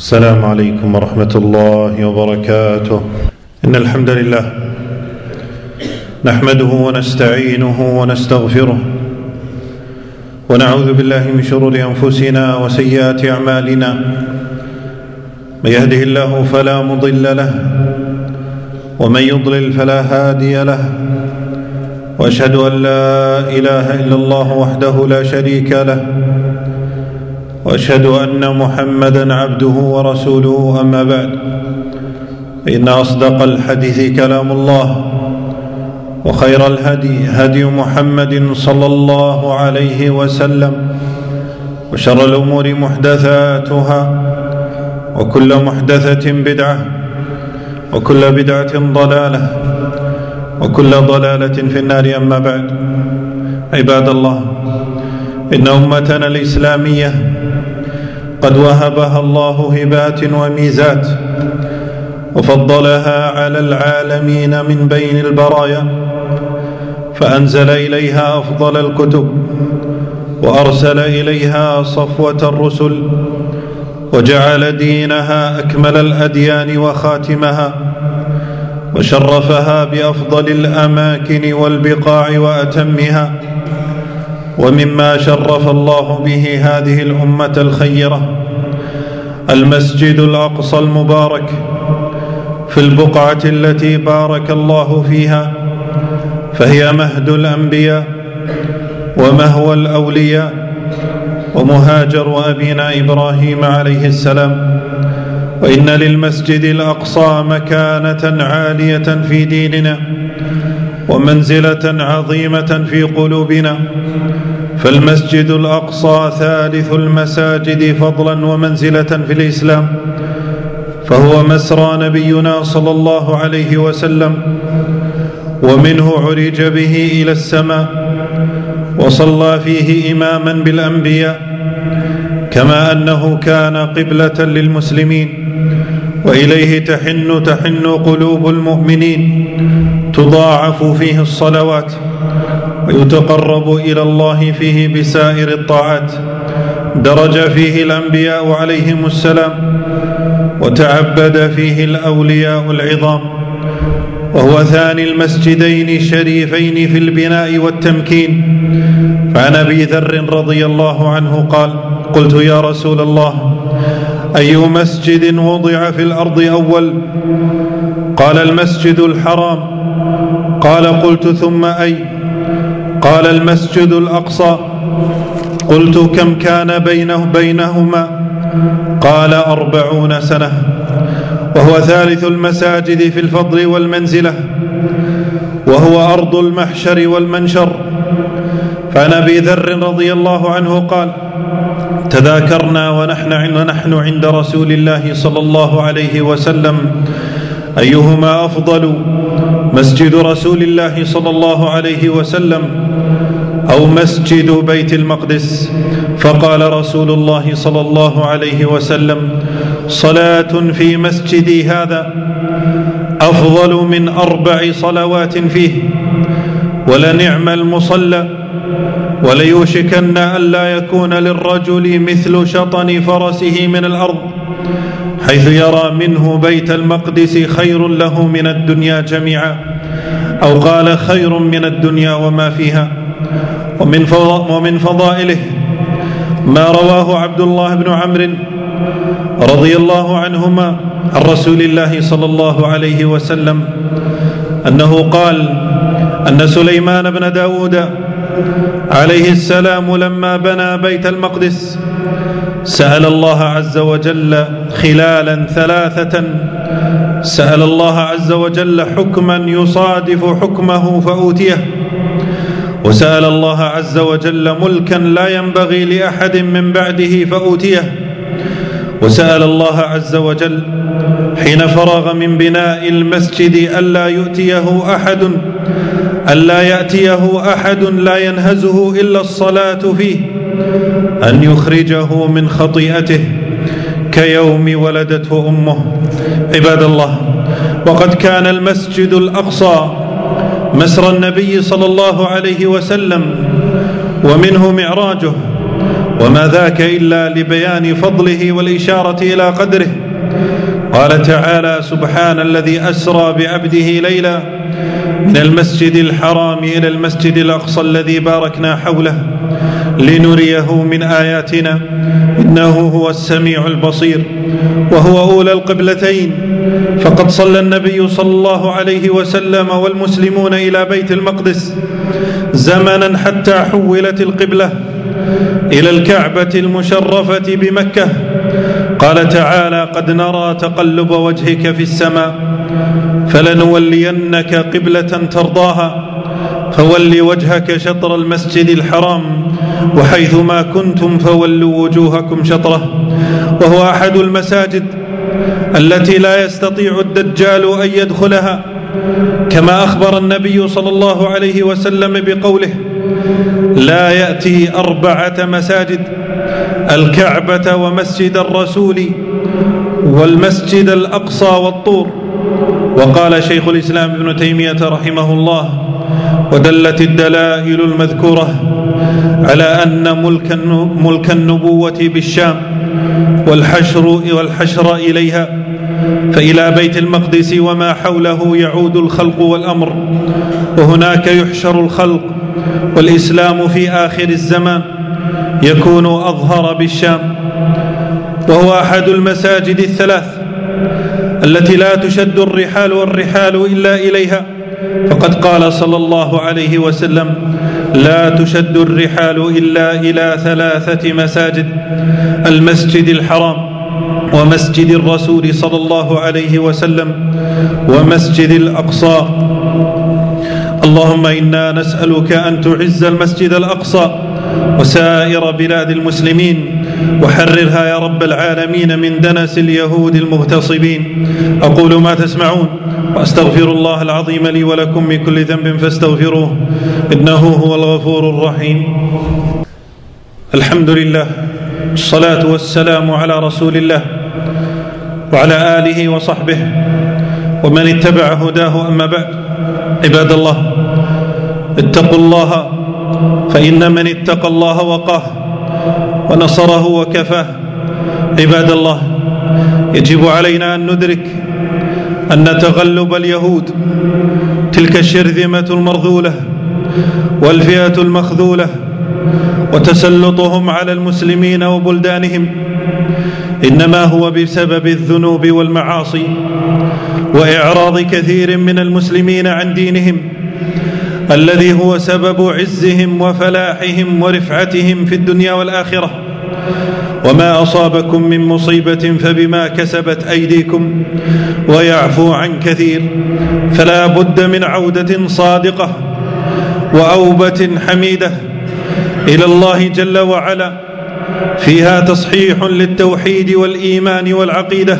السلام عليكم ورحمة الله وبركاته. إن الحمد لله نحمده ونستعينه ونستغفره ونعوذ بالله من شرور أنفسنا وسيئات أعمالنا. من يهده الله فلا مضل له ومن يضلل فلا هادي له، وأشهد أن لا إله إلا الله وحده لا شريك له، وأشهد أن محمدًا عبده ورسوله. أما بعد، فإن أصدق الحديث كلام الله، وخير الهدي هدي محمد صلى الله عليه وسلم، وشر الأمور محدثاتها، وكل محدثة بدعة، وكل بدعة ضلالة، وكل ضلالة في النار. أما بعد، عباد الله، إن أمتنا الإسلامية قد وهبها الله هبات وميزات، وفضلها على العالمين من بين البرايا، فأنزل إليها أفضل الكتب، وأرسل إليها صفوة الرسل، وجعل دينها أكمل الأديان وخاتمها، وشرفها بأفضل الأماكن والبقاع وأتمها. ومما شرف الله به هذه الأمة الخيرة المسجد الأقصى المبارك في البقعة التي بارك الله فيها، فهي مهد الأنبياء ومهوى الأولياء ومهاجر أبينا إبراهيم عليه السلام. وإن للمسجد الأقصى مكانة عالية في ديننا ومنزلة عظيمة في قلوبنا، فالمسجد الأقصى ثالث المساجد فضلا ومنزلة في الإسلام، فهو مسرى نبينا صلى الله عليه وسلم، ومنه عرج به إلى السماء، وصلى فيه إماما بالأنبياء، كما أنه كان قبلة للمسلمين، وإليه تحن قلوب المؤمنين، تضاعف فيه الصلوات، ويتقرب إلى الله فيه بسائر الطاعات، درج فيه الأنبياء عليهم السلام، وتعبد فيه الأولياء العظام، وهو ثاني المسجدين الشريفين في البناء والتمكين. فعن أبي ذر رضي الله عنه قال: قلت يا رسول الله، أي مسجد وضع في الأرض أول؟ قال: المسجد الحرام. قال: قلت ثم أي؟ قال: المسجد الأقصى. قلت: كم كان بينهما؟ قال: 40 سنة. وهو ثالث المساجد في الفضل والمنزلة، وهو أرض المحشر والمنشر. فعن أبي ذر رضي الله عنه قال: تذاكرنا ونحن عند رسول الله صلى الله عليه وسلم أيهما أفضل، مسجد رسول الله صلى الله عليه وسلم أو مسجد بيت المقدس؟ فقال رسول الله صلى الله عليه وسلم: صلاة في مسجدي هذا أفضل من 4 صلوات فيه، ولنعم المصلى، وليوشكن ألا يكون للرجل مثل شطن فرسه من الأرض، حيث يرى منه بيت المقدس خير له من الدنيا جميعا، أو قال خير من الدنيا وما فيها. ومن فضائله ما رواه عبد الله بن عمرو رضي الله عنهما عن رسول الله صلى الله عليه وسلم أنه قال: أن سليمان بن داود عليه السلام لما بنى بيت المقدس سأل الله عز وجل خلالا 3، سأل الله عز وجل حكما يصادف حكمه فأوتيه، وسأل الله عز وجل ملكا لا ينبغي لأحد من بعده فأوتيه، وسأل الله عز وجل حين فرغ من بناء المسجد ألا يأتيه أحد لا ينهزه إلا الصلاة فيه، أن يخرجه من خطيئته كيوم ولدته أمه. عباد الله، وقد كان المسجد الأقصى مسرى النبي صلى الله عليه وسلم، ومنه معراجه، وما ذاك إلا لبيان فضله والإشارة إلى قدره. قال تعالى: سبحان الذي أسرى بعبده ليلا من المسجد الحرام إلى المسجد الأقصى الذي باركنا حوله لنريه من آياتنا إنه هو السميع البصير وهو أولى القبلتين. فقد صلى النبي صلى الله عليه وسلم والمسلمون إلى بيت المقدس زمنا حتى حولت القبلة إلى الكعبة المشرفة بمكة. قال تعالى: قد نرى تقلب وجهك في السماء فلنولينك قبلة ترضاها فول وجهك شطر المسجد الحرام وحيثما كنتم فولوا وجوهكم شطره. وهو أحد المساجد التي لا يستطيع الدجال أن يدخلها، كما أخبر النبي صلى الله عليه وسلم بقوله: لا يأتي 4 مساجد: الكعبة ومسجد الرسول والمسجد الأقصى والطور. وقال شيخ الإسلام ابن تيمية رحمه الله: ودلت الدلائل المذكورة على أن ملك النبوة بالشام والحشر إليها، فإلى بيت المقدس وما حوله يعود الخلق والأمر، وهناك يحشر الخلق. والإسلام في آخر الزمان يكون أظهر بالشام. وهو أحد المساجد الثلاث التي لا تشد الرحال إلا إليها، فقد قال صلى الله عليه وسلم: لا تشد الرحال إلا إلى 3 مساجد: المسجد الحرام ومسجد الرسول صلى الله عليه وسلم ومسجد الأقصى. اللهم إنا نسألك أن تعز المسجد الأقصى وسائر بلاد المسلمين وحررها يا رب العالمين من دنس اليهود المغتصبين. أقول ما تسمعون وأستغفر الله العظيم لي ولكم من كل ذنب فاستغفروه إنه هو الغفور الرحيم. الحمد لله، الصلاة والسلام على رسول الله وعلى آله وصحبه ومن اتبع هداه. أما بعد، عباد الله، اتقوا الله، فإن من اتقى الله وقاه ونصره وكفاه. عباد الله، يجب علينا أن ندرك أن تغلب اليهود، تلك الشرذمة المرذولة والفئة المخذولة، وتسلطهم على المسلمين وبلدانهم، إنما هو بسبب الذنوب والمعاصي وإعراض كثير من المسلمين عن دينهم الذي هو سبب عزهم وفلاحهم ورفعتهم في الدنيا والآخرة. وما أصابكم من مصيبة فبما كسبت أيديكم ويعفو عن كثير، فلا بد من عودة صادقة وأوبة حميدة إلى الله جل وعلا، فيها تصحيح للتوحيد والإيمان والعقيدة،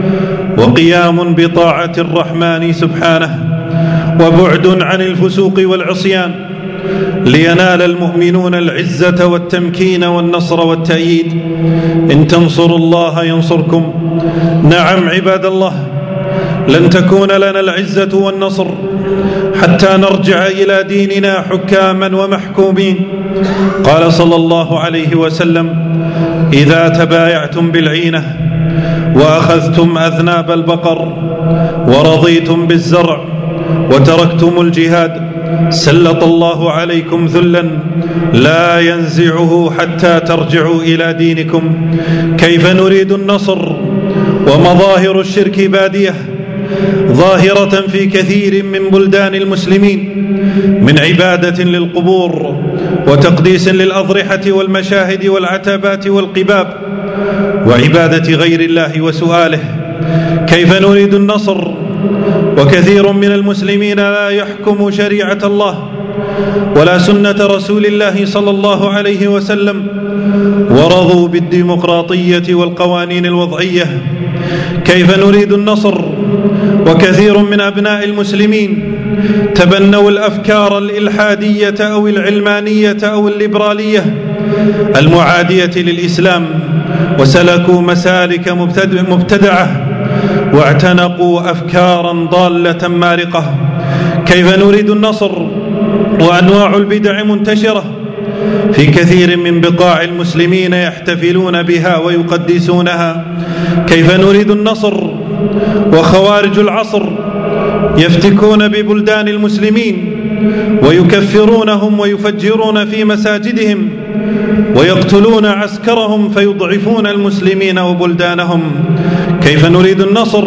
وقيام بطاعة الرحمن سبحانه، وبعد عن الفسوق والعصيان، لينال المؤمنون العزة والتمكين والنصر والتأييد. إن تنصروا الله ينصركم. نعم عباد الله، لن تكون لنا العزة والنصر حتى نرجع إلى ديننا حكاما ومحكومين. قال صلى الله عليه وسلم: إذا تبايعتم بالعينة وأخذتم أذناب البقر ورضيتم بالزرع وتركتم الجهاد سلط الله عليكم ذلا لا ينزعه حتى ترجعوا إلى دينكم. كيف نريد النصر ومظاهر الشرك بادية ظاهرة في كثير من بلدان المسلمين، من عبادة للقبور وتقديس للأضرحة والمشاهد والعتبات والقباب وعبادة غير الله وسؤاله. كيف نريد النصر وكثير من المسلمين لا يحكم شريعة الله ولا سنة رسول الله صلى الله عليه وسلم، ورضوا بالديمقراطية والقوانين الوضعية؟ كيف نريد النصر وكثير من أبناء المسلمين تبنوا الأفكار الإلحادية أو العلمانية أو الليبرالية المعادية للإسلام، وسلكوا مسالك مبتدعة واعتنقوا أفكارا ضالة مارقة؟ كيف نريد النصر وأنواع البدع منتشرة في كثير من بقاع المسلمين يحتفلون بها ويقدسونها. كيف نريد النصر وخوارج العصر يفتكون ببلدان المسلمين ويكفرونهم ويفجرون في مساجدهم ويقتلون عسكرهم فيضعفون المسلمين وبلدانهم. كيف نريد النصر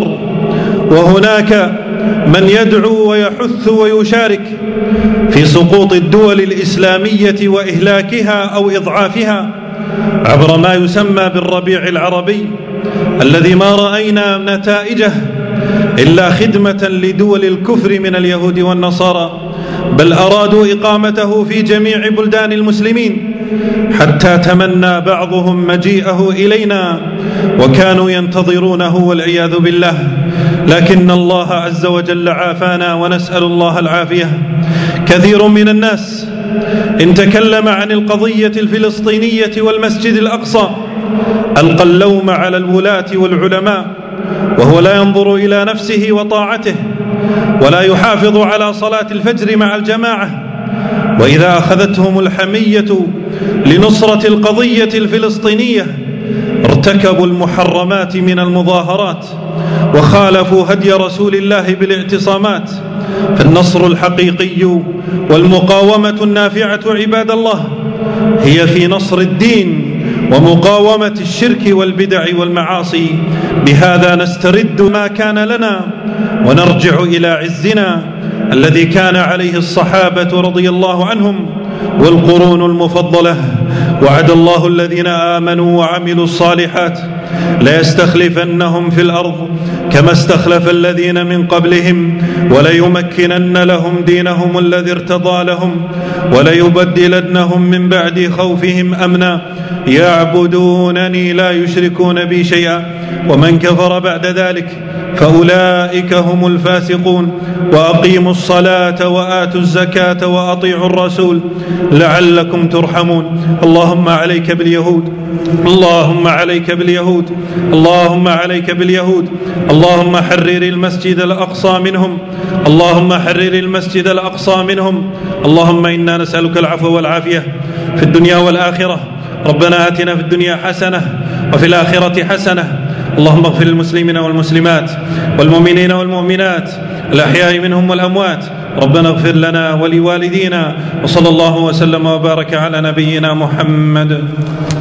وهناك من يدعو ويحث ويشارك في سقوط الدول الإسلامية وإهلاكها أو إضعافها عبر ما يسمى بالربيع العربي الذي ما رأينا نتائجه إلا خدمة لدول الكفر من اليهود والنصارى، بل أرادوا إقامته في جميع بلدان المسلمين حتى تمنى بعضهم مجيئه إلينا وكانوا ينتظرونه والعياذ بالله. لكن الله عز وجل عافانا ونسأل الله العافية. كثير من الناس إن تكلم عن القضية الفلسطينية والمسجد الأقصى ألقى اللوم على الولاة والعلماء، وهو لا ينظر إلى نفسه وطاعته ولا يحافظ على صلاة الفجر مع الجماعة. وإذا أخذتهم الحمية لنصرة القضية الفلسطينية ارتكبوا المحرمات من المظاهرات وخالفوا هدي رسول الله بالاعتصامات. فالنصر الحقيقي والمقاومة النافعة عباد الله هي في نصر الدين ومقاومة الشرك والبدع والمعاصي. بهذا نسترد ما كان لنا ونرجع إلى عزنا الذي كان عليه الصحابة رضي الله عنهم والقرون المفضلة. وعد الله الذين آمنوا وعملوا الصالحات ليستخلفنهم في الأرض كما استخلف الذين من قبلهم وليمكنن لهم دينهم الذي ارتضى لهم وليبدلنهم من بعد خوفهم أمنا يعبدونني لا يشركون بي شيئا ومن كفر بعد ذلك فأولئك هم الفاسقون. وأقيموا الصلاة وآتوا الزكاة وأطيعوا الرسول لعلكم ترحمون. اللهم عليك باليهود، اللهم عليك باليهود، اللهم عليك باليهود، اللهم حرر المسجد الأقصى منهم، اللهم حرر المسجد الأقصى منهم. اللهم إنا نسألك العفو والعافية في الدنيا والآخرة. ربنا آتنا في الدنيا حسنة وفي الآخرة حسنة. اللهم اغفر للمسلمين والمسلمات والمؤمنين والمؤمنات الأحياء منهم والأموات. ربنا اغفر لنا ولوالدينا، وصلى الله وسلم وبارك على نبينا محمد.